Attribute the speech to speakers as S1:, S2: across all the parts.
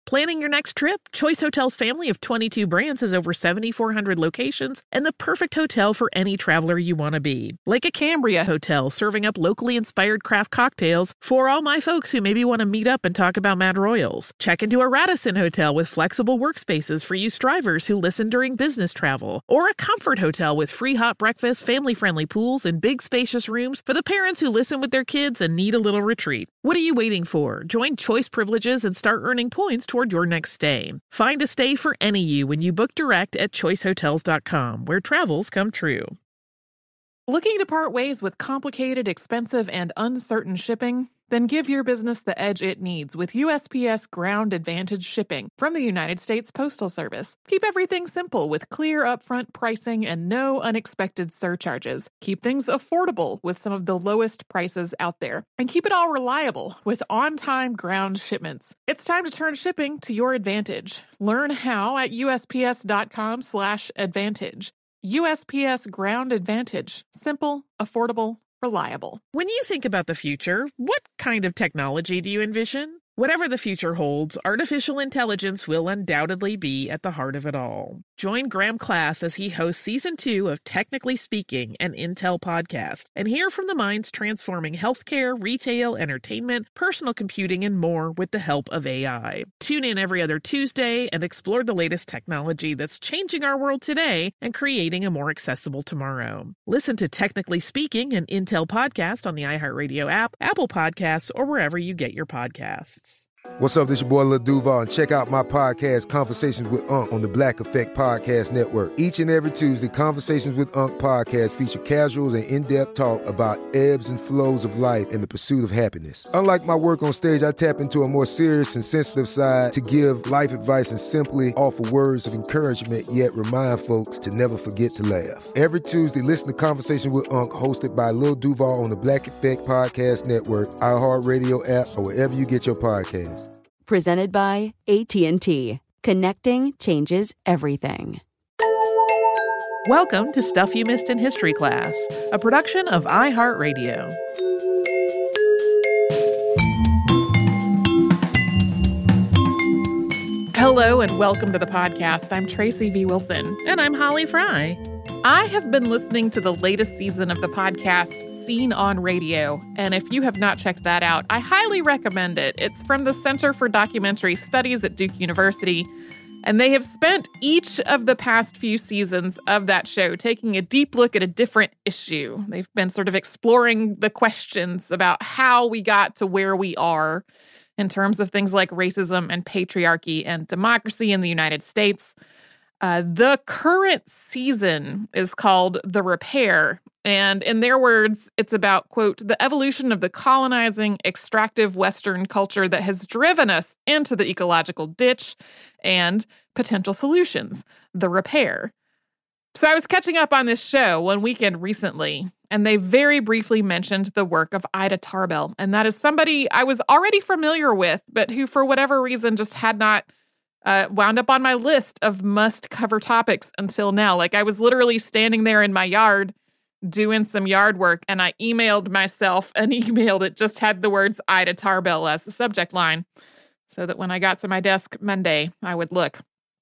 S1: Planning your next trip? Choice Hotels' family of 22 brands has over 7,400 locations and the perfect hotel for any traveler you want to be. Like a Cambria Hotel, serving up locally inspired craft cocktails for all my folks who maybe want to meet up and talk about Mad Royals. Check into a Radisson Hotel with flexible workspaces for you strivers who listen during business travel. Or a Comfort Hotel with free hot breakfast, family-friendly pools, and big spacious rooms for the parents who listen with their kids and need a little retreat. What are you waiting for? Join Choice Privileges and start earning points toward your next stay. Find a stay for any you when you book direct at choicehotels.com, where travels come true.
S2: Looking to part ways with complicated, expensive, and uncertain shipping? Then give your business the edge it needs with USPS Ground Advantage shipping from the United States Postal Service. Keep everything simple with clear upfront pricing and no unexpected surcharges. Keep things affordable with some of the lowest prices out there. And keep it all reliable with on-time ground shipments. It's time to turn shipping to your advantage. Learn how at USPS.com/advantage. USPS Ground Advantage. Simple, affordable, reliable.
S1: When you think about the future, what kind of technology do you envision? Whatever the future holds, artificial intelligence will undoubtedly be at the heart of it all. Join Graham Class as he hosts Season 2 of Technically Speaking, an Intel podcast, and hear from the minds transforming healthcare, retail, entertainment, personal computing, and more with the help of AI. Tune in every other Tuesday and explore the latest technology that's changing our world today and creating a more accessible tomorrow. Listen to Technically Speaking, an Intel podcast on the iHeartRadio app, Apple Podcasts, or wherever you get your podcasts.
S3: What's up, this your boy Lil Duval, and check out my podcast, Conversations with Unc, on the Black Effect Podcast Network. Each and every Tuesday, Conversations with Unc podcast feature casuals and in-depth talk about ebbs and flows of life and the pursuit of happiness. Unlike my work on stage, I tap into a more serious and sensitive side to give life advice and simply offer words of encouragement, yet remind folks to never forget to laugh. Every Tuesday, listen to Conversations with Unc, hosted by Lil Duval on the Black Effect Podcast Network, iHeartRadio app, or wherever you get your podcasts.
S4: Presented by AT&T. Connecting changes everything.
S1: Welcome to Stuff You Missed in History Class, a production of iHeartRadio.
S2: Hello and welcome to the podcast. I'm Tracy V. Wilson.
S1: And I'm Holly Fry.
S2: I have been listening to the latest season of the podcast Scene on Radio, and if you have not checked that out, I highly recommend it. It's from the Center for Documentary Studies at Duke University, and they have spent each of the past few seasons of that show taking a deep look at a different issue. They've been sort of exploring the questions about how we got to where we are in terms of things like racism and patriarchy and democracy in the United States. The current season is called The Repair, and in their words, it's about, quote, the evolution of the colonizing, extractive Western culture that has driven us into the ecological ditch and potential solutions, The Repair. So I was catching up on this show one weekend recently, and they very briefly mentioned the work of Ida Tarbell, and that is somebody I was already familiar with, but who for whatever reason just had not wound up on my list of must-cover topics until now. Like, I was literally standing there in my yard doing some yard work, and I emailed myself an email that just had the words Ida Tarbell as the subject line, so that when I got to my desk Monday, I would look.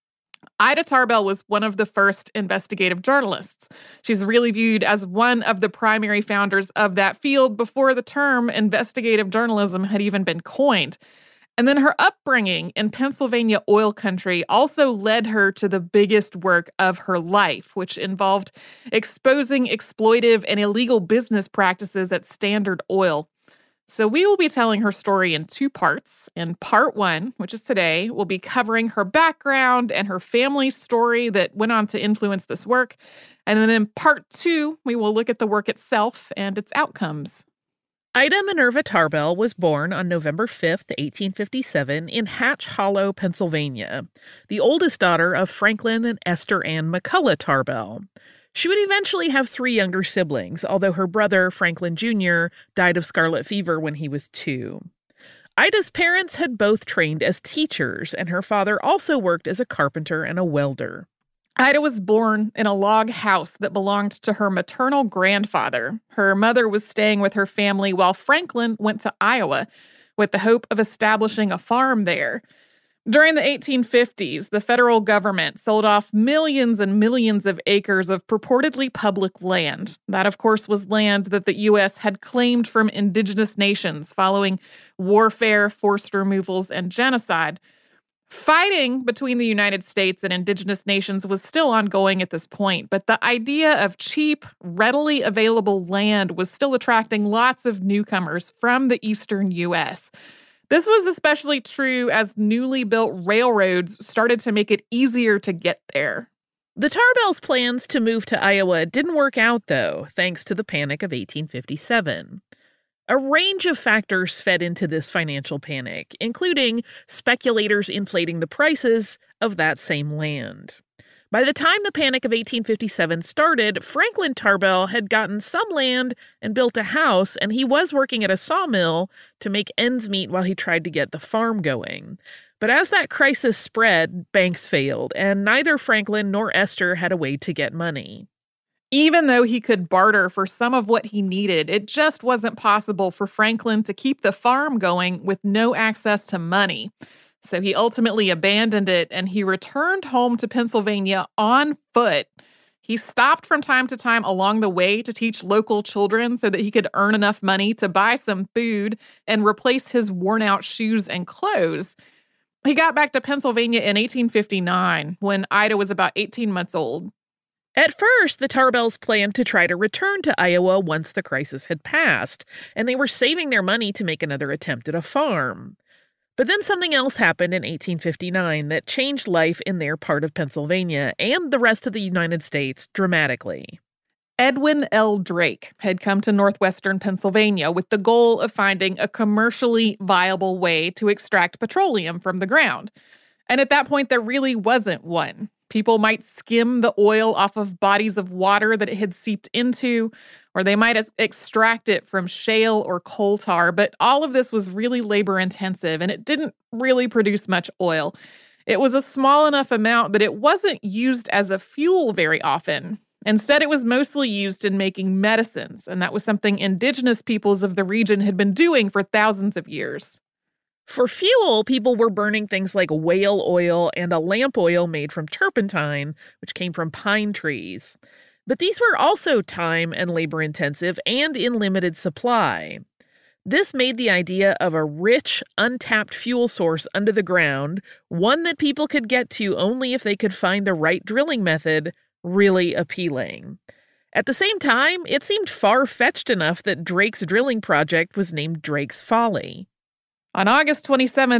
S2: Ida Tarbell was one of the first investigative journalists. She's really viewed as one of the primary founders of that field before the term investigative journalism had even been coined. And then her upbringing in Pennsylvania oil country also led her to the biggest work of her life, which involved exposing exploitive and illegal business practices at Standard Oil. So we will be telling her story in two parts. In part one, which is today, we'll be covering her background and her family's story that went on to influence this work. And then in part two, we will look at the work itself and its outcomes.
S1: Ida Minerva Tarbell was born on November 5th, 1857, in Hatch Hollow, Pennsylvania, the oldest daughter of Franklin and Esther Ann McCullough Tarbell. She would eventually have three younger siblings, although her brother, Franklin Jr., died of scarlet fever when he was 2. Ida's parents had both trained as teachers, and her father also worked as a carpenter and a welder.
S2: Ida was born in a log house that belonged to her maternal grandfather. Her mother was staying with her family while Franklin went to Iowa with the hope of establishing a farm there. During the 1850s, the federal government sold off millions and millions of acres of purportedly public land. That, of course, was land that the U.S. had claimed from indigenous nations following warfare, forced removals, and genocide. Fighting between the United States and indigenous nations was still ongoing at this point, but the idea of cheap, readily available land was still attracting lots of newcomers from the eastern U.S. This was especially true as newly built railroads started to make it easier to get there.
S1: The Tarbells' plans to move to Iowa didn't work out, though, thanks to the Panic of 1857. A range of factors fed into this financial panic, including speculators inflating the prices of that same land. By the time the Panic of 1857 started, Franklin Tarbell had gotten some land and built a house, and he was working at a sawmill to make ends meet while he tried to get the farm going. But as that crisis spread, banks failed, and neither Franklin nor Esther had a way to get money.
S2: Even though he could barter for some of what he needed, it just wasn't possible for Franklin to keep the farm going with no access to money. So he ultimately abandoned it, and he returned home to Pennsylvania on foot. He stopped from time to time along the way to teach local children so that he could earn enough money to buy some food and replace his worn-out shoes and clothes. He got back to Pennsylvania in 1859 when Ida was about 18 months old.
S1: At first, the Tarbells planned to try to return to Iowa once the crisis had passed, and they were saving their money to make another attempt at a farm. But then something else happened in 1859 that changed life in their part of Pennsylvania and the rest of the United States dramatically.
S2: Edwin L. Drake had come to northwestern Pennsylvania with the goal of finding a commercially viable way to extract petroleum from the ground. And at that point, there really wasn't one. People might skim the oil off of bodies of water that it had seeped into, or they might extract it from shale or coal tar, but all of this was really labor-intensive, and it didn't really produce much oil. It was a small enough amount that it wasn't used as a fuel very often. Instead, it was mostly used in making medicines, and that was something indigenous peoples of the region had been doing for thousands of years.
S1: For fuel, people were burning things like whale oil and a lamp oil made from turpentine, which came from pine trees. But these were also time and labor-intensive and in limited supply. This made the idea of a rich, untapped fuel source under the ground, one that people could get to only if they could find the right drilling method, really appealing. At the same time, it seemed far-fetched enough that Drake's drilling project was named Drake's Folly.
S2: On August 27,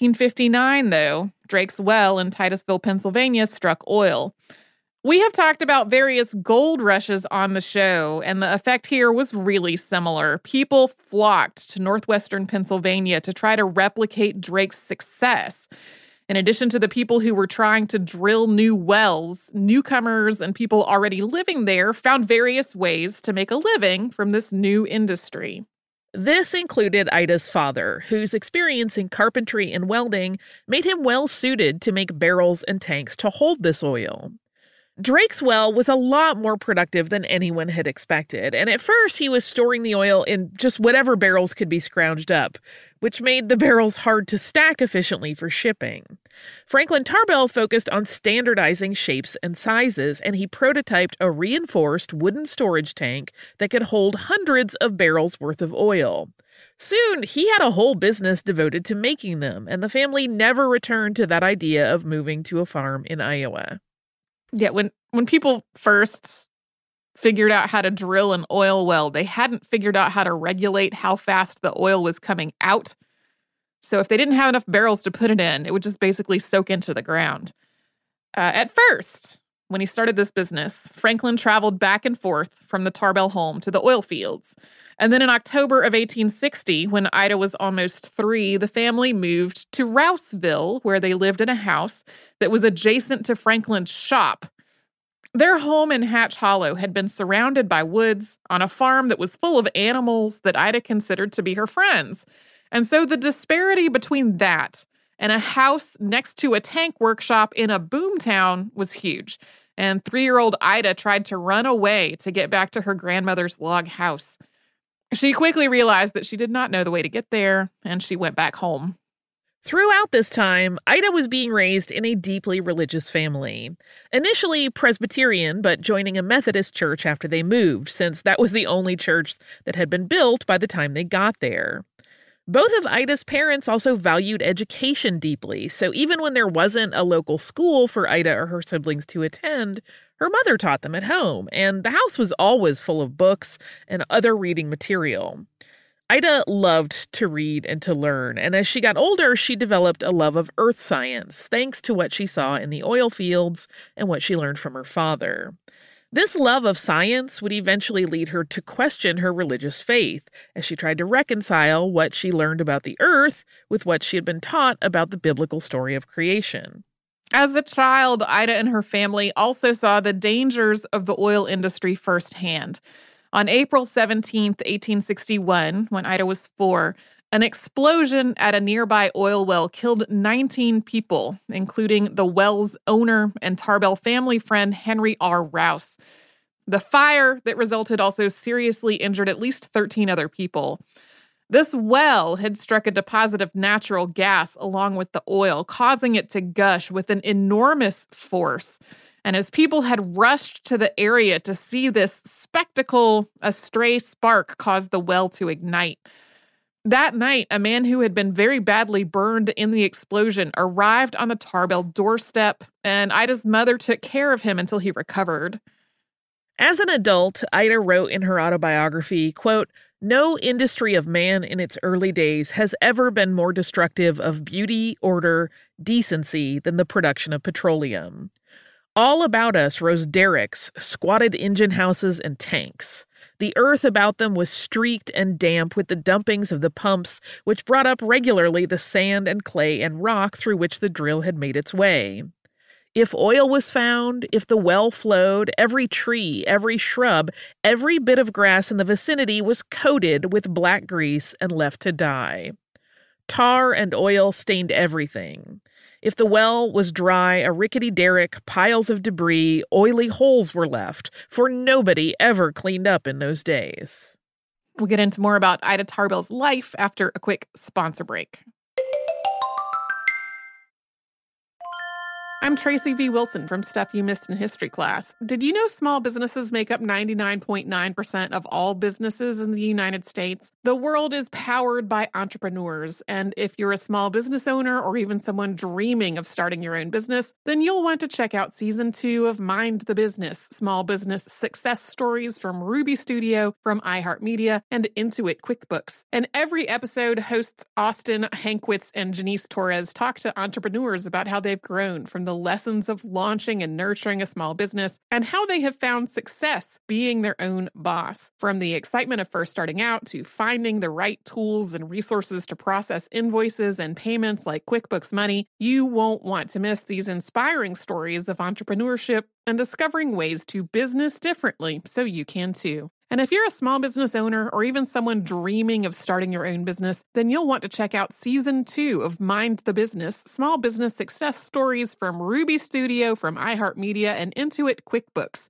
S2: 1859, though, Drake's well in Titusville, Pennsylvania, struck oil. We have talked about various gold rushes on the show, and the effect here was really similar. People flocked to northwestern Pennsylvania to try to replicate Drake's success. In addition to the people who were trying to drill new wells, newcomers and people already living there found various ways to make a living from this new industry.
S1: This included Ida's father, whose experience in carpentry and welding made him well-suited to make barrels and tanks to hold this oil. Drake's well was a lot more productive than anyone had expected, and at first he was storing the oil in just whatever barrels could be scrounged up, which made the barrels hard to stack efficiently for shipping. Franklin Tarbell focused on standardizing shapes and sizes, and he prototyped a reinforced wooden storage tank that could hold hundreds of barrels worth of oil. Soon, he had a whole business devoted to making them, and the family never returned to that idea of moving to a farm in Iowa.
S2: Yeah, when people first figured out how to drill an oil well, they hadn't figured out how to regulate how fast the oil was coming out. So if they didn't have enough barrels to put it in, it would just basically soak into the ground. At first, when he started this business, Franklin traveled back and forth from the Tarbell home to the oil fields. And then in October of 1860, when Ida was almost 3, the family moved to Rouseville, where they lived in a house that was adjacent to Franklin's shop. Their home in Hatch Hollow had been surrounded by woods on a farm that was full of animals that Ida considered to be her friends. And so the disparity between that and a house next to a tank workshop in a boomtown was huge. And 3-year-old Ida tried to run away to get back to her grandmother's log house. She quickly realized that she did not know the way to get there, and she went back home.
S1: Throughout this time, Ida was being raised in a deeply religious family. Initially Presbyterian, but joining a Methodist church after they moved, since that was the only church that had been built by the time they got there. Both of Ida's parents also valued education deeply, so even when there wasn't a local school for Ida or her siblings to attend, her mother taught them at home, and the house was always full of books and other reading material. Ida loved to read and to learn, and as she got older, she developed a love of earth science, thanks to what she saw in the oil fields and what she learned from her father. This love of science would eventually lead her to question her religious faith, as she tried to reconcile what she learned about the earth with what she had been taught about the biblical story of creation.
S2: As a child, Ida and her family also saw the dangers of the oil industry firsthand. On April 17th, 1861, when Ida was 4, an explosion at a nearby oil well killed 19 people, including the well's owner and Tarbell family friend Henry R. Rouse. The fire that resulted also seriously injured at least 13 other people. This well had struck a deposit of natural gas along with the oil, causing it to gush with an enormous force. And as people had rushed to the area to see this spectacle, a stray spark caused the well to ignite. That night, a man who had been very badly burned in the explosion arrived on the Tarbell doorstep, and Ida's mother took care of him until he recovered.
S1: As an adult, Ida wrote in her autobiography, quote, "No industry of man in its early days has ever been more destructive of beauty, order, decency than the production of petroleum. All about us rose derricks, squatted engine houses, and tanks. The earth about them was streaked and damp with the dumpings of the pumps, which brought up regularly the sand and clay and rock through which the drill had made its way. If oil was found, if the well flowed, every tree, every shrub, every bit of grass in the vicinity was coated with black grease and left to die. Tar and oil stained everything. If the well was dry, a rickety derrick, piles of debris, oily holes were left, for nobody ever cleaned up in those days."
S2: We'll get into more about Ida Tarbell's life after a quick sponsor break. I'm Tracy V. Wilson from Stuff You Missed in History Class. Did you know small businesses make up 99.9% of all businesses in the United States? The world is powered by entrepreneurs, and if you're a small business owner or even someone dreaming of starting your own business, then you'll want to check out Season 2 of Mind the Business, small business success stories from Ruby Studio, from iHeartMedia, and Intuit QuickBooks. And every episode, hosts Austin Hankwitz and Janice Torres talk to entrepreneurs about how they've grown from the lessons of launching and nurturing a small business and how they have found success being their own boss. From the excitement of first starting out to finding the right tools and resources to process invoices and payments like QuickBooks Money, you won't want to miss these inspiring stories of entrepreneurship and discovering ways to business differently so you can too. And if you're a small business owner or even someone dreaming of starting your own business, then you'll want to check out Season 2 of Mind the Business, small business success stories from Ruby Studio, from iHeartMedia, and Intuit QuickBooks.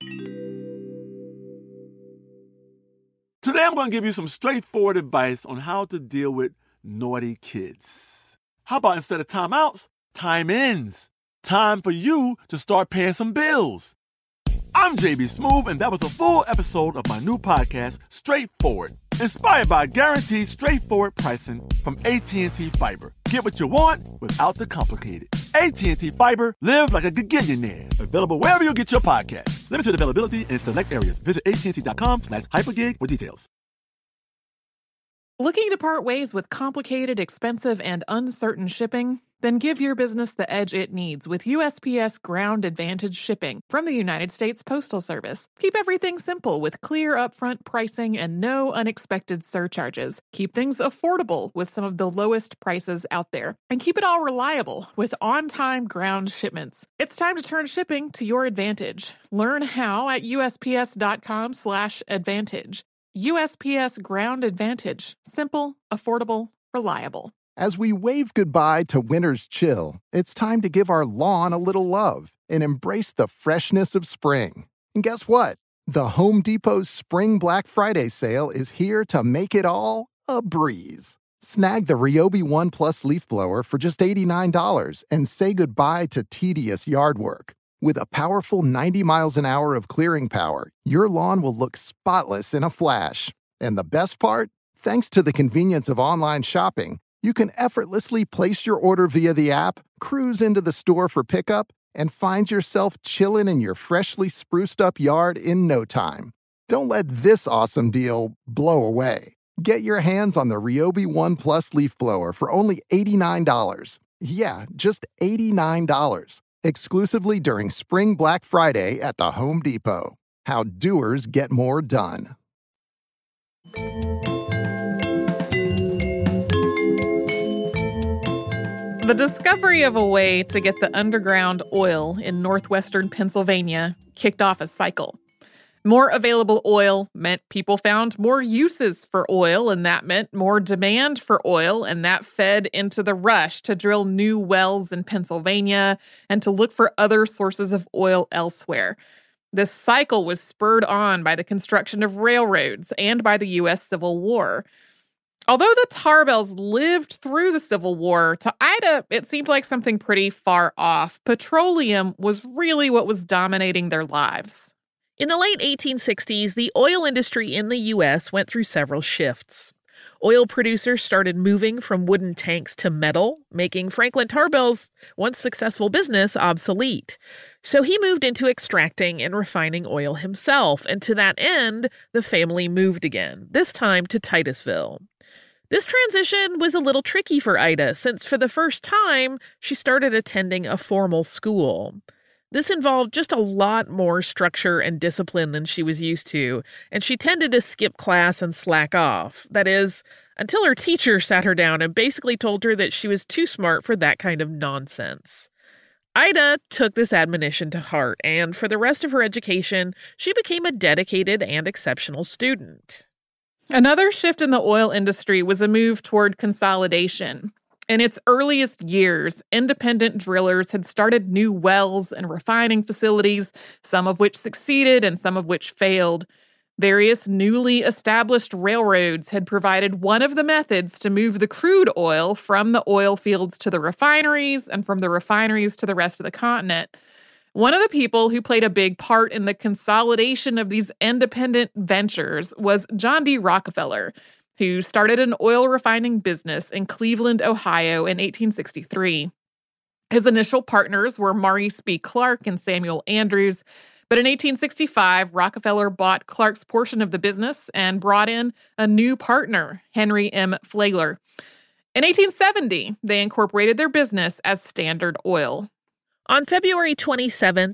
S5: Today I'm going to give you some straightforward advice on how to deal with naughty kids. How about instead of timeouts, time-ins? Time for you to start paying some bills. I'm JB Smoove, and that was a full episode of my new podcast, Straightforward, inspired by guaranteed straightforward pricing from AT&T Fiber. Get what you want without the complicated. AT&T Fiber, live like a gigillionaire. Available wherever you get your podcast. Limited availability in select areas. Visit AT&T.com/hypergig for details.
S2: Looking to part ways with complicated, expensive, and uncertain shipping? Then give your business the edge it needs with USPS Ground Advantage shipping from the United States Postal Service. Keep everything simple with clear upfront pricing and no unexpected surcharges. Keep things affordable with some of the lowest prices out there. And keep it all reliable with on-time ground shipments. It's time to turn shipping to your advantage. Learn how at USPS.com/advantage. USPS Ground Advantage. Simple, affordable, reliable.
S6: As we wave goodbye to winter's chill, it's time to give our lawn a little love and embrace the freshness of spring. And guess what? The Home Depot's Spring Black Friday sale is here to make it all a breeze. Snag the Ryobi One Plus leaf blower for just $89 and say goodbye to tedious yard work. With a powerful 90 miles an hour of clearing power, your lawn will look spotless in a flash. And the best part? Thanks to the convenience of online shopping, you can effortlessly place your order via the app, cruise into the store for pickup, and find yourself chilling in your freshly spruced up yard in no time. Don't let this awesome deal blow away. Get your hands on the Ryobi One Plus leaf blower for only $89. Yeah, just $89. Exclusively during Spring Black Friday at the Home Depot. How doers get more done.
S2: The discovery of a way to get the underground oil in northwestern Pennsylvania kicked off a cycle. More available oil meant people found more uses for oil, and that meant more demand for oil, and that fed into the rush to drill new wells in Pennsylvania and to look for other sources of oil elsewhere. This cycle was spurred on by the construction of railroads and by the U.S. Civil War. Although the Tarbells lived through the Civil War, to Ida, it seemed like something pretty far off. Petroleum was really what was dominating their lives.
S1: In the late 1860s, the oil industry in the U.S. went through several shifts. Oil producers started moving from wooden tanks to metal, making Franklin Tarbell's once successful business obsolete. So he moved into extracting and refining oil himself, and to that end, the family moved again, this time to Titusville. This transition was a little tricky for Ida, since for the first time, she started attending a formal school. This involved just a lot more structure and discipline than she was used to, and she tended to skip class and slack off. That is, until her teacher sat her down and basically told her that she was too smart for that kind of nonsense. Ida took this admonition to heart, and for the rest of her education, she became a dedicated and exceptional student.
S2: Another shift in the oil industry was a move toward consolidation. In its earliest years, independent drillers had started new wells and refining facilities, some of which succeeded and some of which failed. Various newly established railroads had provided one of the methods to move the crude oil from the oil fields to the refineries and from the refineries to the rest of the continent. One of the people who played a big part in the consolidation of these independent ventures was John D. Rockefeller, who started an oil refining business in Cleveland, Ohio in 1863. His initial partners were Maurice B. Clark and Samuel Andrews, but in 1865, Rockefeller bought Clark's portion of the business and brought in a new partner, Henry M. Flagler. In 1870, they incorporated their business as Standard Oil.
S1: On February 27,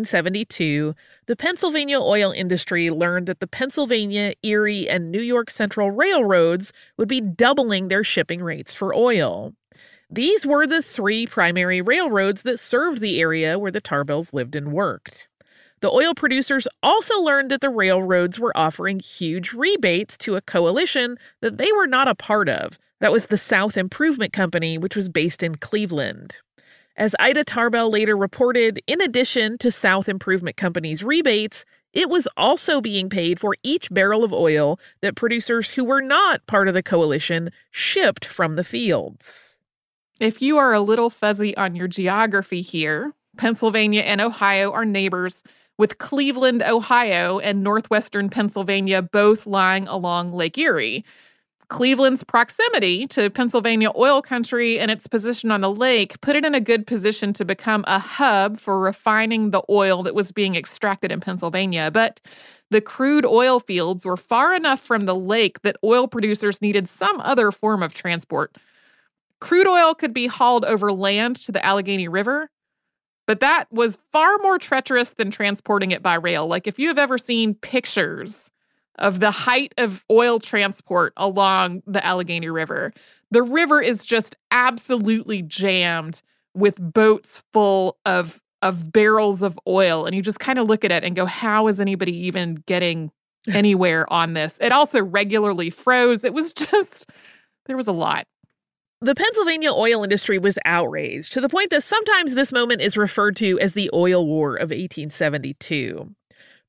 S1: 1872, the Pennsylvania oil industry learned that the Pennsylvania, Erie, and New York Central railroads would be doubling their shipping rates for oil. These were the three primary railroads that served the area where the Tarbells lived and worked. The oil producers also learned that the railroads were offering huge rebates to a coalition that they were not a part of. That was the South Improvement Company, which was based in Cleveland. As Ida Tarbell later reported, in addition to South Improvement Company's rebates, it was also being paid for each barrel of oil that producers who were not part of the coalition shipped from the fields.
S2: If you are a little fuzzy on your geography here, Pennsylvania and Ohio are neighbors, with Cleveland, Ohio, and northwestern Pennsylvania both lying along Lake Erie. Cleveland's proximity to Pennsylvania oil country and its position on the lake put it in a good position to become a hub for refining the oil that was being extracted in Pennsylvania. But the crude oil fields were far enough from the lake that oil producers needed some other form of transport. Crude oil could be hauled over land to the Allegheny River, but that was far more treacherous than transporting it by rail. Like if you have ever seen pictures of the height of oil transport along the Allegheny River, the river is just absolutely jammed with boats full of barrels of oil. And you just kind of look at it and go, how is anybody even getting anywhere on this? It also regularly froze. It was just, there was a lot.
S1: The Pennsylvania oil industry was outraged to the point that sometimes this moment is referred to as the Oil War of 1872.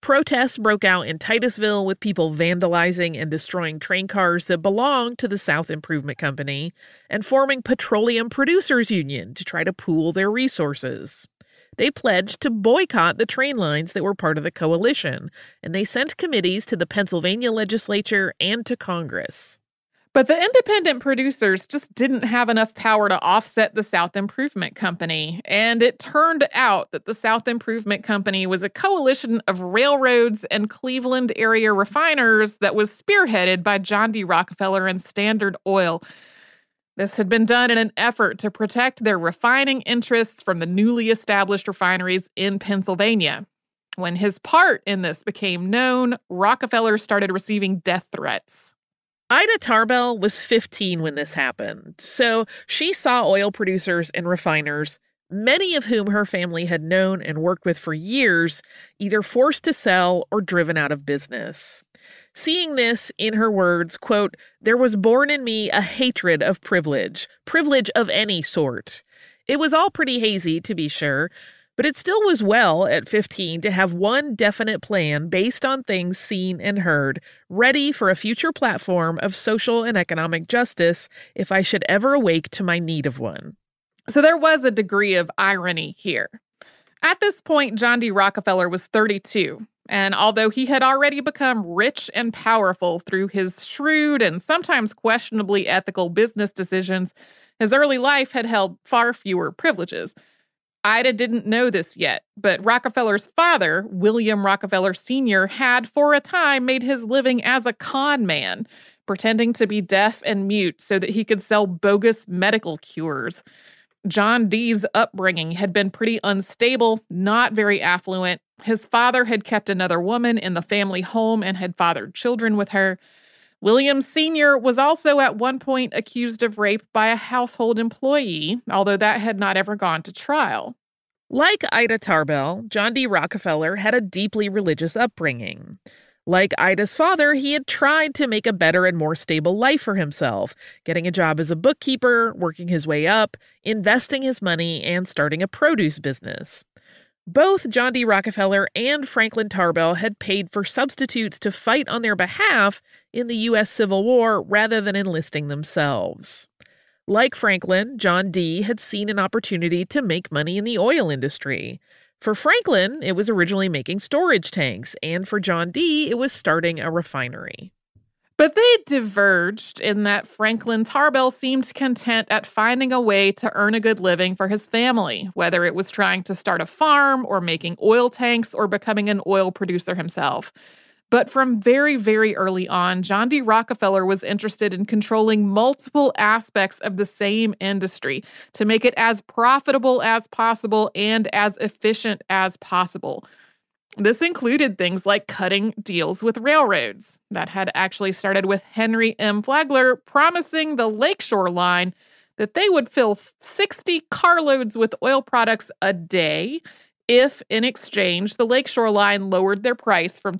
S1: Protests broke out in Titusville with people vandalizing and destroying train cars that belonged to the South Improvement Company and forming Petroleum Producers Union to try to pool their resources. They pledged to boycott the train lines that were part of the coalition, and they sent committees to the Pennsylvania legislature and to Congress.
S2: But the independent producers just didn't have enough power to offset the South Improvement Company. And it turned out that the South Improvement Company was a coalition of railroads and Cleveland area refiners that was spearheaded by John D. Rockefeller and Standard Oil. This had been done in an effort to protect their refining interests from the newly established refineries in Pennsylvania. When his part in this became known, Rockefeller started receiving death threats.
S1: Ida Tarbell was 15 when this happened, so she saw oil producers and refiners, many of whom her family had known and worked with for years, either forced to sell or driven out of business. Seeing this, in her words, quote, "There was born in me a hatred of privilege of any sort. It was all pretty hazy, to be sure, but it still was well at 15 to have one definite plan based on things seen and heard, ready for a future platform of social and economic justice if I should ever awake to my need of one."
S2: So there was a degree of irony here. At this point, John D. Rockefeller was 32. And although he had already become rich and powerful through his shrewd and sometimes questionably ethical business decisions, his early life had held far fewer privileges. Ida didn't know this yet, but Rockefeller's father, William Rockefeller Sr., had for a time made his living as a con man, pretending to be deaf and mute so that he could sell bogus medical cures. John D.'s upbringing had been pretty unstable, not very affluent. His father had kept another woman in the family home and had fathered children with her. William Sr. was also at one point accused of rape by a household employee, although that had not ever gone to trial.
S1: Like Ida Tarbell, John D. Rockefeller had a deeply religious upbringing. Like Ida's father, he had tried to make a better and more stable life for himself, getting a job as a bookkeeper, working his way up, investing his money, and starting a produce business. Both John D. Rockefeller and Franklin Tarbell had paid for substitutes to fight on their behalf in the U.S. Civil War rather than enlisting themselves. Like Franklin, John D. had seen an opportunity to make money in the oil industry. For Franklin, it was originally making storage tanks, and for John D., it was starting a refinery.
S2: But they diverged in that Franklin Tarbell seemed content at finding a way to earn a good living for his family, whether it was trying to start a farm or making oil tanks or becoming an oil producer himself. But from very, very early on, John D. Rockefeller was interested in controlling multiple aspects of the same industry to make it as profitable as possible and as efficient as possible. This included things like cutting deals with railroads. That had actually started with Henry M. Flagler promising the Lakeshore Line that they would fill 60 carloads with oil products a day if, in exchange, the Lakeshore Line lowered their price from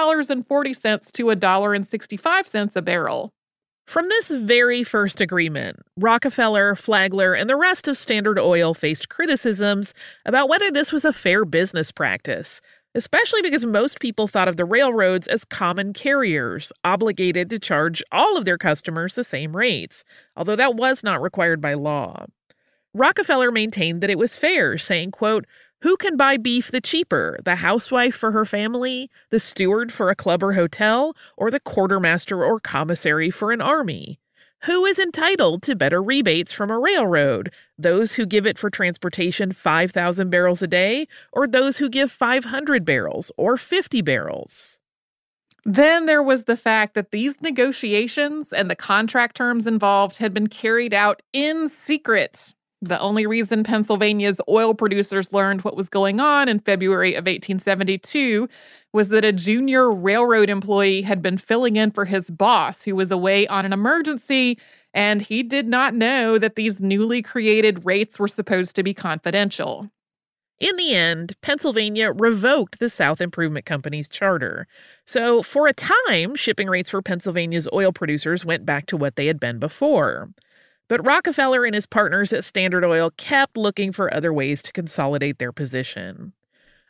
S2: $2.40 to $1.65 a barrel.
S1: From this very first agreement, Rockefeller, Flagler, and the rest of Standard Oil faced criticisms about whether this was a fair business practice, especially because most people thought of the railroads as common carriers, obligated to charge all of their customers the same rates, although that was not required by law. Rockefeller maintained that it was fair, saying, quote, "Who can buy beef the cheaper, the housewife for her family, the steward for a club or hotel, or the quartermaster or commissary for an army? Who is entitled to better rebates from a railroad, those who give it for transportation 5,000 barrels a day, or those who give 500 barrels or 50 barrels?
S2: Then there was the fact that these negotiations and the contract terms involved had been carried out in secret. The only reason Pennsylvania's oil producers learned what was going on in February of 1872 was that a junior railroad employee had been filling in for his boss, who was away on an emergency, and he did not know that these newly created rates were supposed to be confidential.
S1: In the end, Pennsylvania revoked the South Improvement Company's charter. So, for a time, shipping rates for Pennsylvania's oil producers went back to what they had been before. But Rockefeller and his partners at Standard Oil kept looking for other ways to consolidate their position.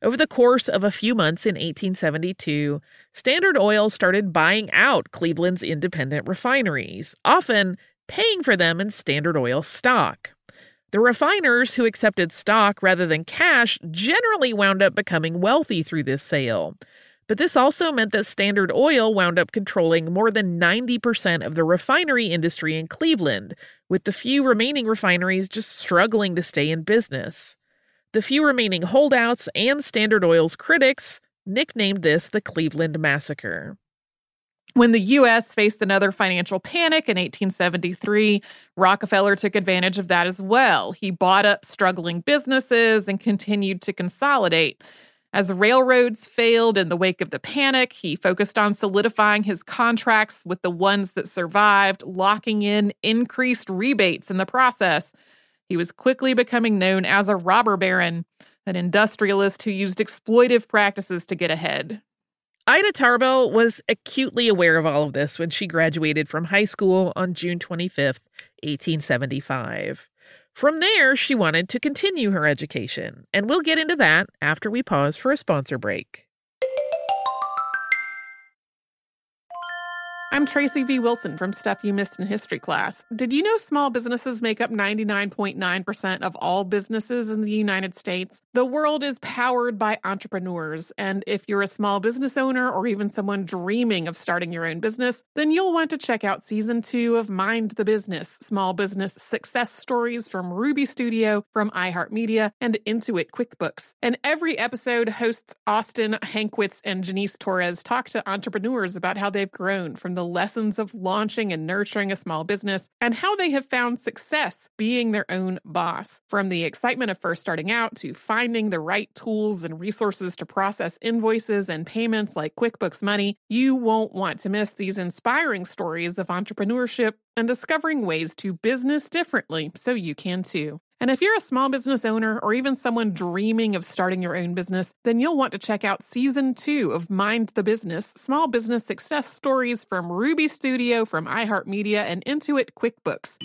S1: Over the course of a few months in 1872, Standard Oil started buying out Cleveland's independent refineries, often paying for them in Standard Oil stock. The refiners who accepted stock rather than cash generally wound up becoming wealthy through this sale. But this also meant that Standard Oil wound up controlling more than 90% of the refinery industry in Cleveland, with the few remaining refineries just struggling to stay in business. The few remaining holdouts and Standard Oil's critics nicknamed this the Cleveland Massacre.
S2: When the U.S. faced another financial panic in 1873, Rockefeller took advantage of that as well. He bought up struggling businesses and continued to consolidate. As railroads failed in the wake of the panic, he focused on solidifying his contracts with the ones that survived, locking in increased rebates in the process. He was quickly becoming known as a robber baron, an industrialist who used exploitive practices to get ahead.
S1: Ida Tarbell was acutely aware of all of this when she graduated from high school on June 25th, 1875. From there, she wanted to continue her education, and we'll get into that after we pause for a sponsor break.
S2: I'm Tracy V. Wilson from Stuff You Missed in History class. Did you know small businesses make up 99.9% of all businesses in the United States? The world is powered by entrepreneurs, and if you're a small business owner or even someone dreaming of starting your own business, then you'll want to check out Season 2 of Mind the Business, small business success stories from Ruby Studio, from iHeartMedia, and Intuit QuickBooks. And every episode, hosts Austin Hankwitz and Janice Torres talk to entrepreneurs about how they've grown from the lessons of launching and nurturing a small business and how they have found success being their own boss. From the excitement of first starting out to finding the right tools and resources to process invoices and payments like QuickBooks Money, you won't want to miss these inspiring stories of entrepreneurship and discovering ways to business differently so you can too. And if you're a small business owner or even someone dreaming of starting your own business, then you'll want to check out Season 2 of Mind the Business, small business success stories from Ruby Studio, from iHeartMedia, and Intuit QuickBooks.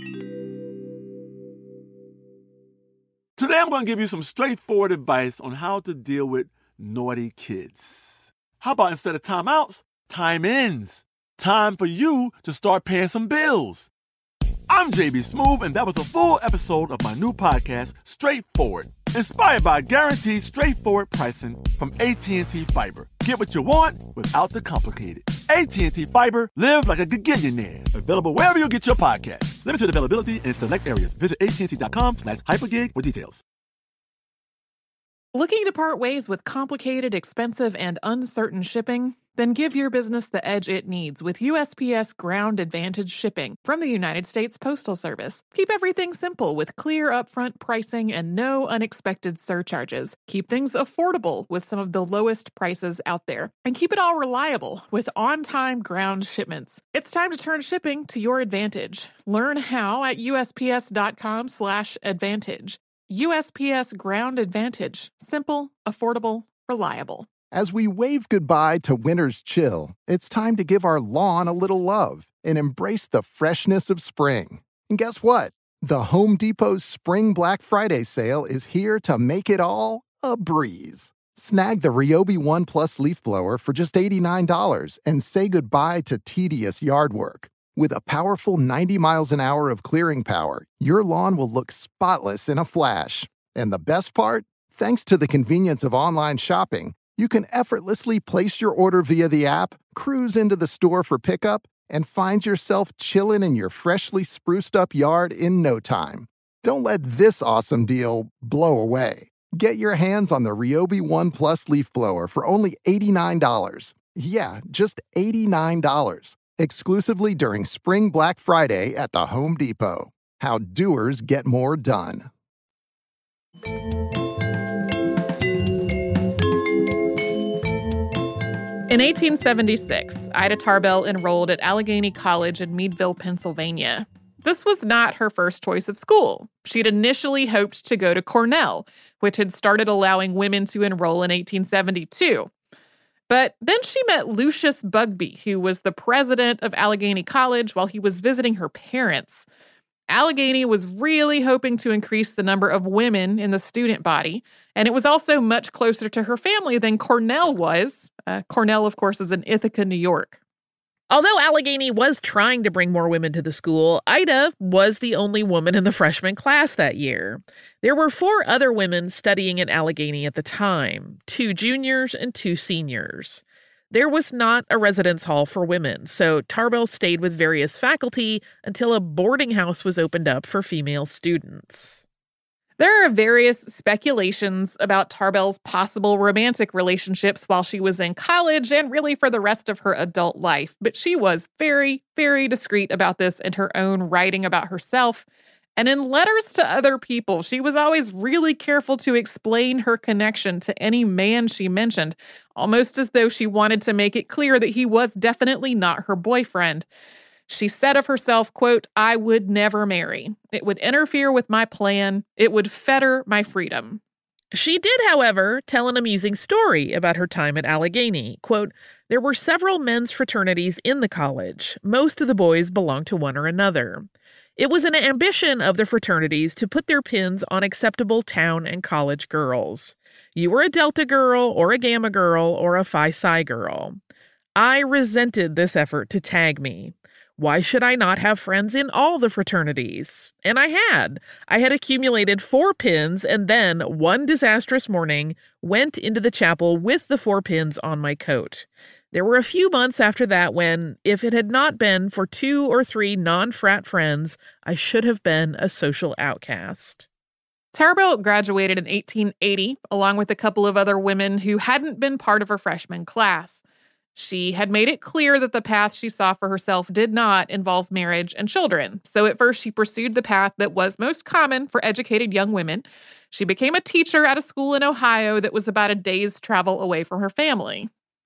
S5: Today I'm going to give you some straightforward advice on how to deal with naughty kids. How about instead of timeouts, time-ins? Time for you to start paying some bills. I'm JB Smoove, and that was a full episode of my new podcast, Straightforward, inspired by guaranteed straightforward pricing from AT&T Fiber. Get what you want without the complicated. AT&T Fiber, live like a gigillionaire. Available wherever you get your podcast. Limited availability in select areas. Visit AT&T.com/hypergig for details.
S2: Looking to part ways with complicated, expensive, and uncertain shipping? Then give your business the edge it needs with USPS Ground Advantage shipping from the United States Postal Service. Keep everything simple with clear upfront pricing and no unexpected surcharges. Keep things affordable with some of the lowest prices out there. And keep it all reliable with on-time ground shipments. It's time to turn shipping to your advantage. Learn how at USPS.com/advantage. USPS Ground Advantage. Simple, affordable, reliable.
S6: As we wave goodbye to winter's chill, it's time to give our lawn a little love and embrace the freshness of spring. And guess what? The Home Depot's Spring Black Friday sale is here to make it all a breeze. Snag the Ryobi One Plus leaf blower for just $89 and say goodbye to tedious yard work. With a powerful 90 miles an hour of clearing power, your lawn will look spotless in a flash. And the best part? Thanks to the convenience of online shopping, you can effortlessly place your order via the app, cruise into the store for pickup, and find yourself chilling in your freshly spruced up yard in no time. Don't let this awesome deal blow away. Get your hands on the Ryobi One Plus leaf blower for only $89. Yeah, just $89. Exclusively during Spring Black Friday at the Home Depot. How doers get more done.
S2: In 1876, Ida Tarbell enrolled at Allegheny College in Meadville, Pennsylvania. This was not her first choice of school. She'd initially hoped to go to Cornell, which had started allowing women to enroll in 1872. But then she met Lucius Bugbee, who was the president of Allegheny College while he was visiting her parents. Allegheny was really hoping to increase the number of women in the student body, and it was also much closer to her family than Cornell was. Cornell, of course, is in Ithaca, New York.
S1: Although Allegheny was trying to bring more women to the school, Ida was the only woman in the freshman class that year. There were 4 other women studying at Allegheny at the time, 2 juniors and 2 seniors. There was not a residence hall for women, so Tarbell stayed with various faculty until a boarding house was opened up for female students.
S2: There are various speculations about Tarbell's possible romantic relationships while she was in college and really for the rest of her adult life, but she was very, very discreet about this in her own writing about herself. And in letters to other people, she was always really careful to explain her connection to any man she mentioned, almost as though she wanted to make it clear that he was definitely not her boyfriend. She said of herself, quote, "I would never marry. It would interfere with my plan. It would fetter my freedom."
S1: She did, however, tell an amusing story about her time at Allegheny. Quote, "There were several men's fraternities in the college. Most of the boys belonged to one or another. It was an ambition of the fraternities to put their pins on acceptable town and college girls. You were a Delta girl or a Gamma girl or a Phi Psi girl. I resented this effort to tag me. Why should I not have friends in all the fraternities? And I had. I had accumulated 4 pins and then, one disastrous morning, went into the chapel with the 4 pins on my coat. There were a few months after that when, if it had not been for 2 or 3 non-frat friends, I should have been a social outcast."
S2: Tarbell graduated in 1880, along with a couple of other women who hadn't been part of her freshman class. She had made it clear that the path she saw for herself did not involve marriage and children. So at first she pursued the path that was most common for educated young women. She became a teacher at a school in Ohio that was about a day's travel away from her family.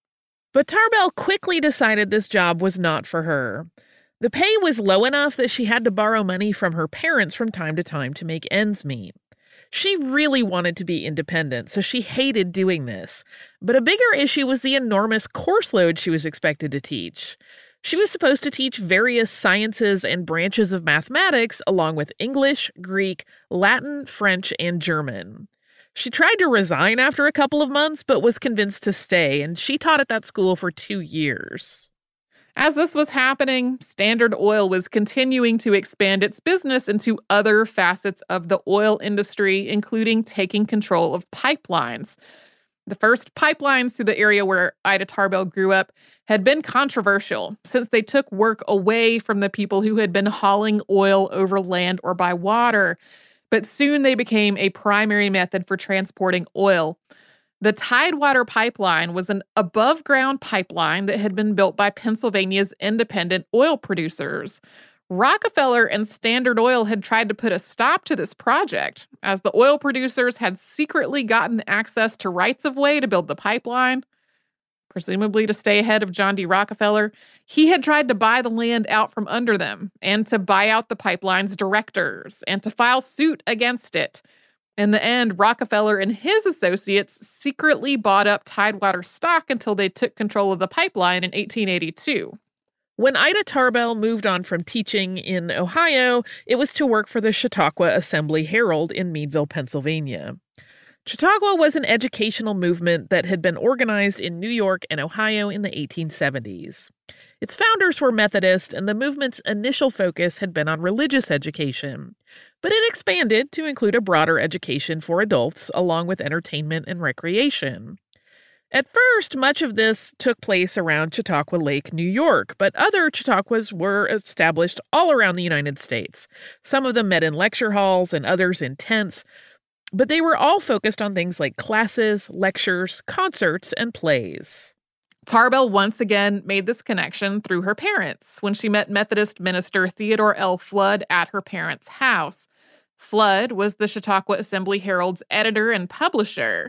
S1: But Tarbell quickly decided this job was not for her. The pay was low enough that she had to borrow money from her parents from time to time to make ends meet. She really wanted to be independent, so she hated doing this. But a bigger issue was the enormous course load she was expected to teach. She was supposed to teach various sciences and branches of mathematics, along with English, Greek, Latin, French, and German. She tried to resign after a couple of months, but was convinced to stay, and she taught at that school for 2 years.
S2: As this was happening, Standard Oil was continuing to expand its business into other facets of the oil industry, including taking control of pipelines. The first pipelines through the area where Ida Tarbell grew up had been controversial, since they took work away from the people who had been hauling oil over land or by water. But soon they became a primary method for transporting oil. The Tidewater Pipeline was an above-ground pipeline that had been built by Pennsylvania's independent oil producers. Rockefeller and Standard Oil had tried to put a stop to this project, as the oil producers had secretly gotten access to rights-of-way to build the pipeline. Presumably to stay ahead of John D. Rockefeller, he had tried to buy the land out from under them and to buy out the pipeline's directors and to file suit against it. In the end, Rockefeller and his associates secretly bought up Tidewater stock until they took control of the pipeline in 1882.
S1: When Ida Tarbell moved on from teaching in Ohio, it was to work for the Chautauqua Assembly Herald in Meadville, Pennsylvania. Chautauqua was an educational movement that had been organized in New York and Ohio in the 1870s. Its founders were Methodist, and the movement's initial focus had been on religious education. But it expanded to include a broader education for adults, along with entertainment and recreation. At first, much of this took place around Chautauqua Lake, New York, but other Chautauquas were established all around the United States. Some of them met in lecture halls and others in tents, but they were all focused on things like classes, lectures, concerts, and plays.
S2: Tarbell once again made this connection through her parents when she met Methodist minister Theodore L. Flood at her parents' house. Flood was the Chautauqua Assembly Herald's editor and publisher.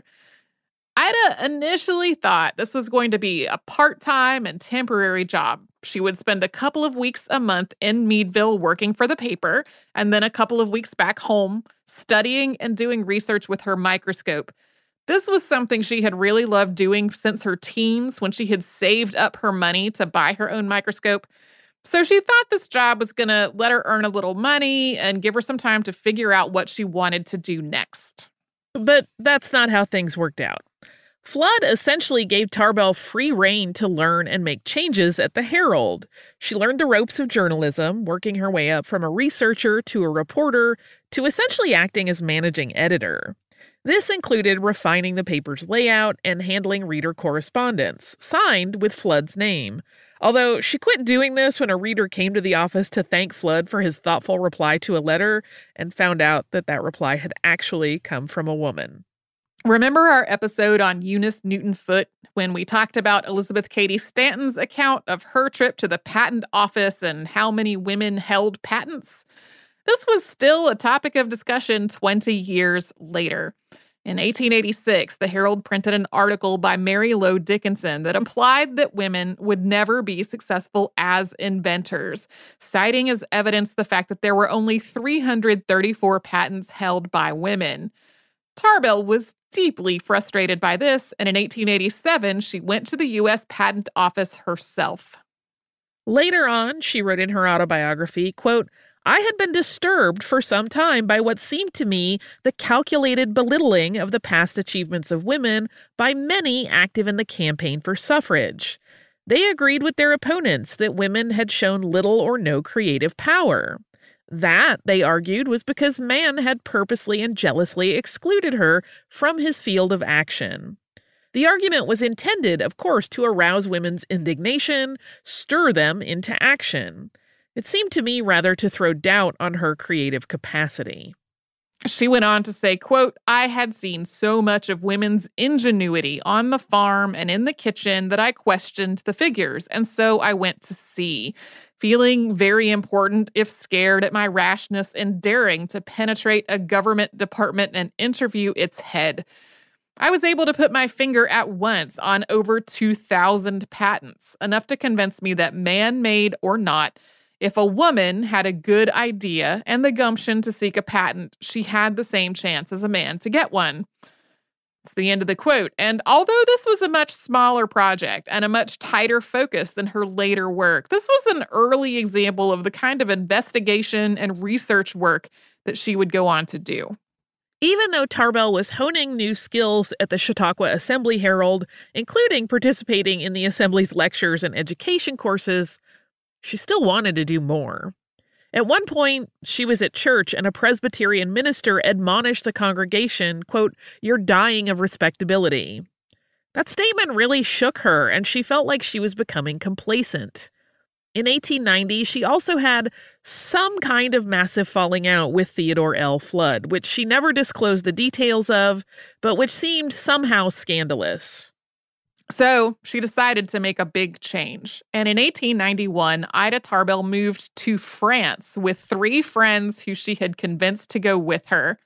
S2: Ida initially thought this was going to be a part-time and temporary job. She would spend a couple of weeks a month in Meadville working for the paper, and then a couple of weeks back home, studying and doing research with her microscope. This was something she had really loved doing since her teens, when she had saved up her money to buy her own microscope. So she thought this job was going to let her earn a little money and give her some time to figure out what she wanted to do next.
S1: But that's not how things worked out. Flood essentially gave Tarbell free rein to learn and make changes at the Herald. She learned the ropes of journalism, working her way up from a researcher to a reporter to essentially acting as managing editor. This included refining the paper's layout and handling reader correspondence, signed with Flood's name. Although she quit doing this when a reader came to the office to thank Flood for his thoughtful reply to a letter and found out that that reply had actually come from a woman.
S2: Remember our episode on Eunice Newton Foote when we talked about Elizabeth Cady Stanton's account of her trip to the patent office and how many women held patents? This was still a topic of discussion 20 years later. In 1886, the Herald printed an article by Mary Lowe Dickinson that implied that women would never be successful as inventors, citing as evidence the fact that there were only 334 patents held by women. Tarbell was deeply frustrated by this, and in 1887, she went to the U.S. Patent Office herself.
S1: Later on, she wrote in her autobiography, quote, "I had been disturbed for some time by what seemed to me the calculated belittling of the past achievements of women by many active in the campaign for suffrage. They agreed with their opponents that women had shown little or no creative power. That, they argued, was because man had purposely and jealously excluded her from his field of action. The argument was intended, of course, to arouse women's indignation, stir them into action. It seemed to me rather to throw doubt on her creative capacity."
S2: She went on to say, quote, "I had seen so much of women's ingenuity on the farm and in the kitchen that I questioned the figures, and so I went to see, feeling very important if scared at my rashness in daring to penetrate a government department and interview its head. I was able to put my finger at once on over 2,000 patents, enough to convince me that man-made or not, if a woman had a good idea and the gumption to seek a patent, she had the same chance as a man to get one." It's the end of the quote. And although this was a much smaller project and a much tighter focus than her later work, this was an early example of the kind of investigation and research work that she would go on to do.
S1: Even though Tarbell was honing new skills at the Chautauqua Assembly Herald, including participating in the Assembly's lectures and education courses, she still wanted to do more. At one point, she was at church and a Presbyterian minister admonished the congregation, quote, "You're dying of respectability." That statement really shook her, and she felt like she was becoming complacent. In 1890, she also had some kind of massive falling out with Theodore L. Flood, which she never disclosed the details of, but which seemed somehow scandalous.
S2: So she decided to make a big change. And in 1891, Ida Tarbell moved to France with 3 friends who she had convinced to go with her.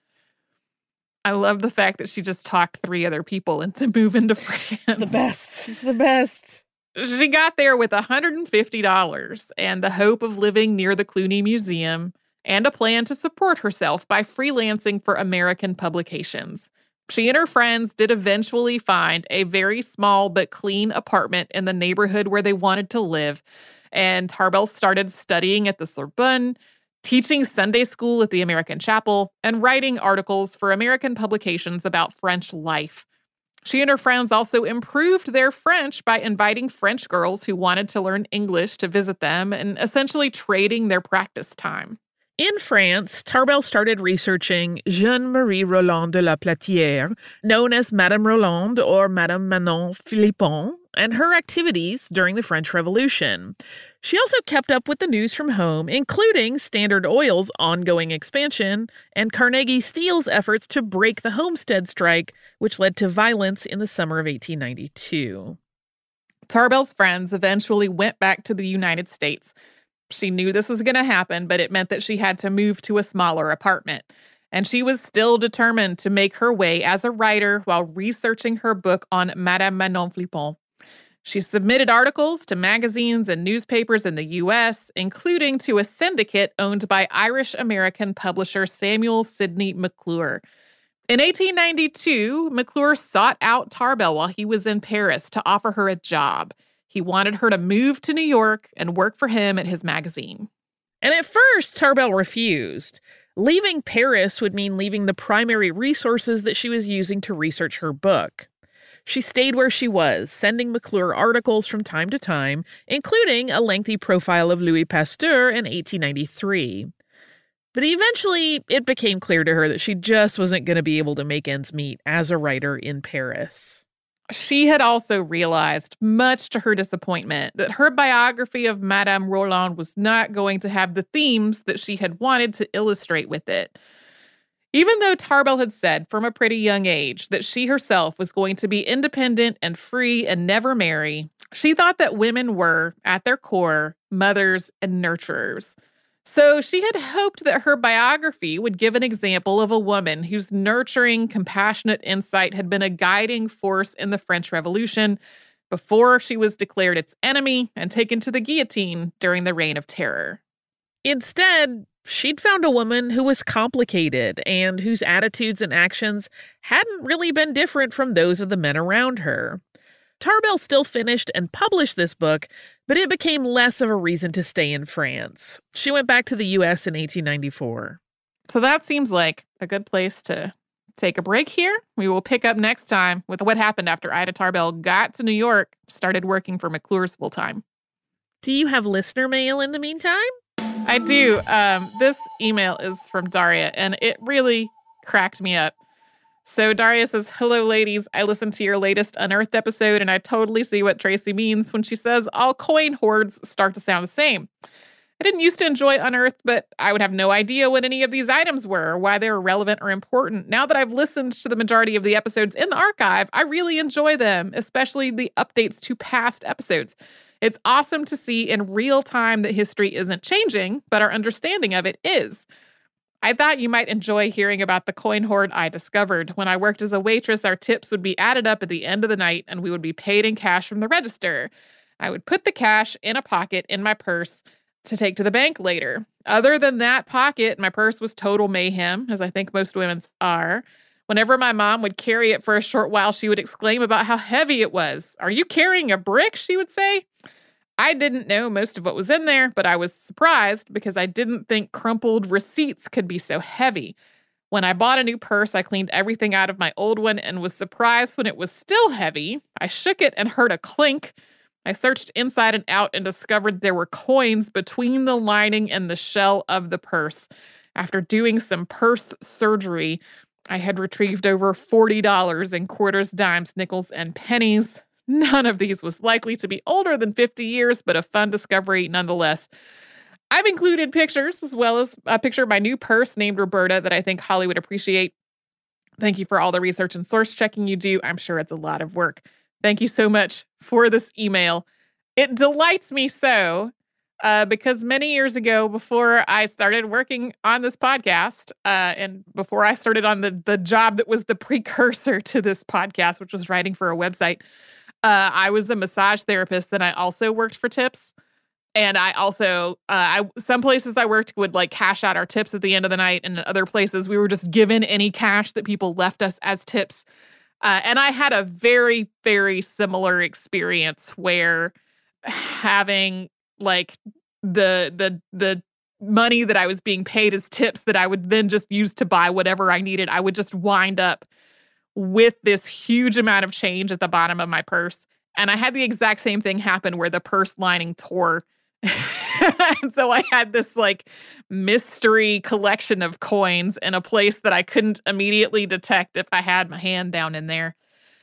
S2: I love the fact that she just talked 3 other people into moving to France.
S1: It's the best. It's the best.
S2: She got there with $150 and the hope of living near the Cluny Museum and a plan to support herself by freelancing for American publications. She and her friends did eventually find a very small but clean apartment in the neighborhood where they wanted to live, and Tarbell started studying at the Sorbonne, teaching Sunday school at the American Chapel, and writing articles for American publications about French life. She and her friends also improved their French by inviting French girls who wanted to learn English to visit them and essentially trading their practice time.
S1: In France, Tarbell started researching Jeanne Marie Roland de la Platière, known as Madame Roland or Madame Manon Philippon, and her activities during the French Revolution. She also kept up with the news from home, including Standard Oil's ongoing expansion and Carnegie Steel's efforts to break the Homestead strike, which led to violence in the summer of 1892.
S2: Tarbell's friends eventually went back to the United States. She knew this was going to happen, but it meant that she had to move to a smaller apartment. And she was still determined to make her way as a writer while researching her book on Madame Manon Philippon. She submitted articles to magazines and newspapers in the U.S., including to a syndicate owned by Irish-American publisher Samuel Sidney McClure. In 1892, McClure sought out Tarbell while he was in Paris to offer her a job. He wanted her to move to New York and work for him at his magazine.
S1: And at first, Tarbell refused. Leaving Paris would mean leaving the primary resources that she was using to research her book. She stayed where she was, sending McClure articles from time to time, including a lengthy profile of Louis Pasteur in 1893. But eventually, it became clear to her that she just wasn't going to be able to make ends meet as a writer in Paris.
S2: She had also realized, much to her disappointment, that her biography of Madame Roland was not going to have the themes that she had wanted to illustrate with it. Even though Tarbell had said from a pretty young age that she herself was going to be independent and free and never marry, she thought that women were, at their core, mothers and nurturers. So she had hoped that her biography would give an example of a woman whose nurturing, compassionate insight had been a guiding force in the French Revolution before she was declared its enemy and taken to the guillotine during the Reign of Terror.
S1: Instead, she'd found a woman who was complicated and whose attitudes and actions hadn't really been different from those of the men around her. Tarbell still finished and published this book, but it became less of a reason to stay in France. She went back to the U.S. in 1894.
S2: So that seems like a good place to take a break here. We will pick up next time with what happened after Ida Tarbell got to New York, started working for McClure's full-time.
S1: Do you have listener mail in the meantime?
S2: I do. This email is from Daria, and it really cracked me up. So Daria says, "Hello, ladies. I listened to your latest Unearthed episode, and I totally see what Tracy means when she says all coin hoards start to sound the same. I didn't used to enjoy Unearthed, but I would have no idea what any of these items were or why they were relevant or important. Now that I've listened to the majority of the episodes in the archive, I really enjoy them, especially the updates to past episodes. It's awesome to see in real time that history isn't changing, but our understanding of it is. I thought you might enjoy hearing about the coin hoard I discovered. When I worked as a waitress, our tips would be added up at the end of the night, and we would be paid in cash from the register. I would put the cash in a pocket in my purse to take to the bank later. Other than that pocket, my purse was total mayhem, as I think most women's are. Whenever my mom would carry it for a short while, she would exclaim about how heavy it was. 'Are you carrying a brick?' she would say. I didn't know most of what was in there, but I was surprised because I didn't think crumpled receipts could be so heavy. When I bought a new purse, I cleaned everything out of my old one and was surprised when it was still heavy. I shook it and heard a clink. I searched inside and out and discovered there were coins between the lining and the shell of the purse. After doing some purse surgery, I had retrieved over $40 in quarters, dimes, nickels, and pennies. None of these was likely to be older than 50 years, but a fun discovery nonetheless. I've included pictures as well as a picture of my new purse named Roberta that I think Holly would appreciate. Thank you for all the research and source checking you do. I'm sure it's a lot of work. Thank you so much for this email. It delights me so because many years ago, before I started working on this podcast and before I started on the job that was the precursor to this podcast, which was writing for a website, I was a massage therapist, and I also worked for tips. And I also, some places I worked would like cash out our tips at the end of the night. And in other places, we were just given any cash that people left us as tips. And I had a very, very similar experience where having like the money that I was being paid as tips that I would then just use to buy whatever I needed, I would just wind up with this huge amount of change at the bottom of my purse. And I had the exact same thing happen where the purse lining tore. And so I had this like mystery collection of coins in a place that I couldn't immediately detect if I had my hand down in there.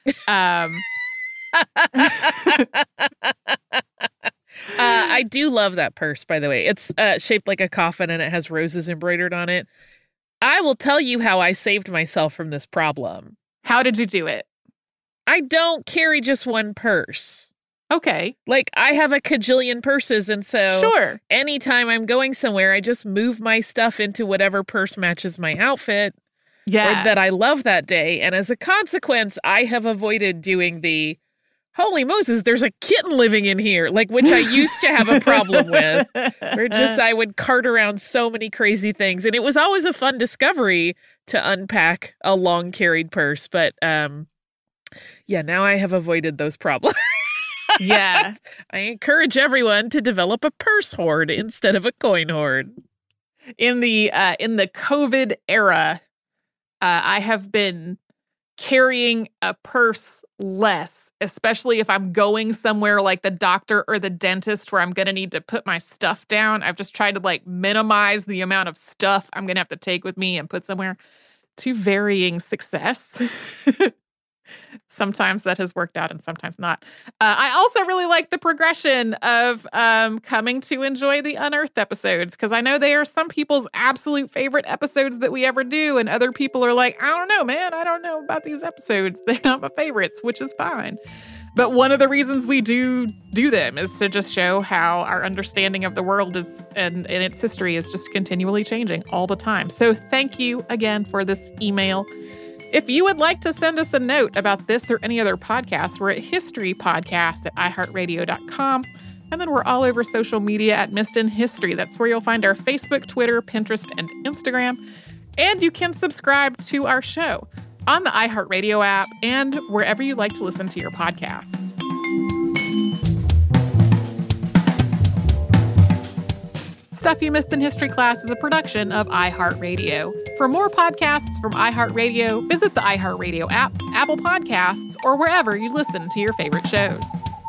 S1: I do love that purse, by the way. It's shaped like a coffin and it has roses embroidered on it. I will tell you how I saved myself from this problem.
S2: How did you do it?
S1: I don't carry just one purse.
S2: Okay.
S1: Like, I have a cajillion purses, and so
S2: sure,
S1: anytime I'm going somewhere, I just move my stuff into whatever purse matches my outfit or that I love that day. And as a consequence, I have avoided doing the, holy Moses, there's a kitten living in here, like, which I used to have a problem with, where just I would cart around so many crazy things. And it was always a fun discovery to unpack a long carried purse. But yeah, now I have avoided those problems.
S2: Yeah.
S1: I encourage everyone to develop a purse hoard instead of a coin hoard.
S2: In the COVID era, I have been carrying a purse less, especially if I'm going somewhere like the doctor or the dentist where I'm going to need to put my stuff down. I've just tried to minimize the amount of stuff I'm going to have to take with me and put somewhere, to varying success. Sometimes that has worked out and sometimes not. I also really like the progression of coming to enjoy the Unearthed episodes, because I know they are some people's absolute favorite episodes that we ever do, and other people are like, I don't know, man. I don't know about these episodes. They're not my favorites, which is fine. But one of the reasons we do them is to just show how our understanding of the world is and its history is just continually changing all the time. So thank you again for this email. If you would like to send us a note about this or any other podcast, we're at historypodcast@iheartradio.com. And then we're all over social media at Missed in History. That's where you'll find our Facebook, Twitter, Pinterest, and Instagram. And you can subscribe to our show on the iHeartRadio app and wherever you like to listen to your podcasts. Stuff You Missed in History Class is a production of iHeartRadio. For more podcasts from iHeartRadio, visit the iHeartRadio app, Apple Podcasts, or wherever you listen to your favorite shows.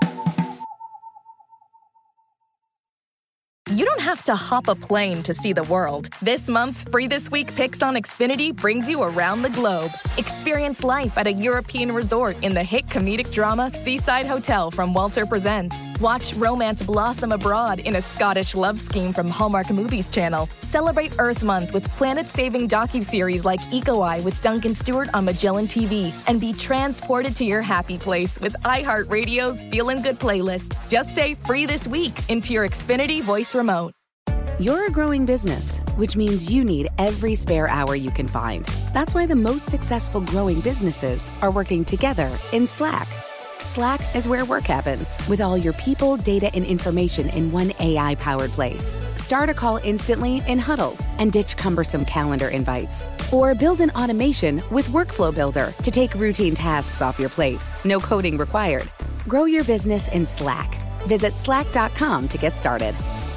S7: You don't have to hop a plane to see the world. This month's Free This Week Picks on Xfinity brings you around the globe. Experience life at a European resort in the hit comedic drama Seaside Hotel from Walter Presents. Watch romance blossom abroad in a Scottish love scheme from Hallmark Movies Channel. Celebrate Earth Month with planet-saving docuseries like Eco Eye with Duncan Stewart on Magellan TV. And be transported to your happy place with iHeartRadio's Feelin' Good playlist. Just say Free This Week into your Xfinity voice remote.
S4: You're a growing business, which means you need every spare hour you can find. That's why the most successful growing businesses are working together in Slack. Slack is where work happens, with all your people, data, and information in one AI-powered place. Start a call instantly in huddles and ditch cumbersome calendar invites. Or build an automation with Workflow Builder to take routine tasks off your plate. No coding required. Grow your business in Slack. Visit slack.com to get started.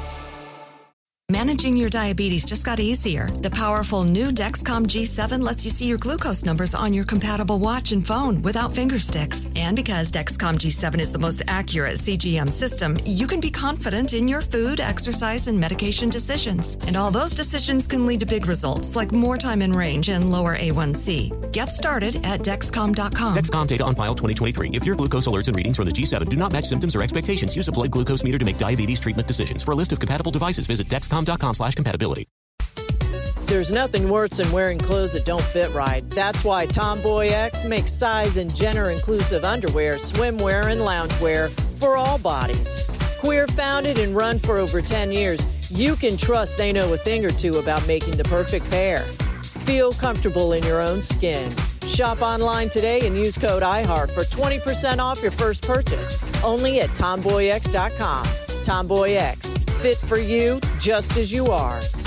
S8: Managing your diabetes just got easier. The powerful new Dexcom G7 lets you see your glucose numbers on your compatible watch and phone without finger sticks. And because Dexcom G7 is the most accurate CGM system, you can be confident in your food, exercise, and medication decisions. And all those decisions can lead to big results, like more time in range and lower A1C. Get started at Dexcom.com.
S9: Dexcom data on file 2023. If your glucose alerts and readings from the G7 do not match symptoms or expectations, use a blood glucose meter to make diabetes treatment decisions. For a list of compatible devices, visit Dexcom.com/compatibility.
S10: There's nothing worse than wearing clothes that don't fit right. That's why Tomboy X makes size and gender-inclusive underwear, swimwear, and loungewear for all bodies. Queer-founded and run for over 10 years, you can trust they know a thing or two about making the perfect pair. Feel comfortable in your own skin. Shop online today and use code IHEART for 20% off your first purchase. Only at TomboyX.com. Tomboy X. Fit for you just as you are.